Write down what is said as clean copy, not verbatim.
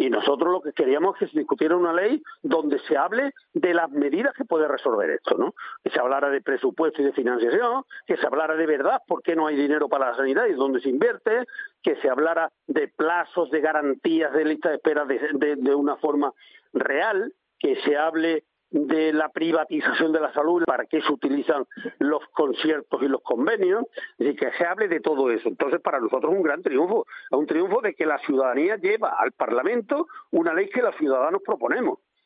Y nosotros lo que queríamos es que se discutiera una ley donde se hable de las medidas que puede resolver esto, ¿no? Que se hablara de presupuesto y de financiación, que se hablara de verdad por qué no hay dinero para la sanidad y dónde se invierte, que se hablara de plazos, de garantías, de lista de espera de una forma real, que se hable de la privatización de la salud, para qué se utilizan los conciertos y los convenios, es decir, que se hable de todo eso. Entonces, para nosotros es un gran triunfo, es un triunfo de que la ciudadanía lleva al Parlamento una ley que los ciudadanos proponemos.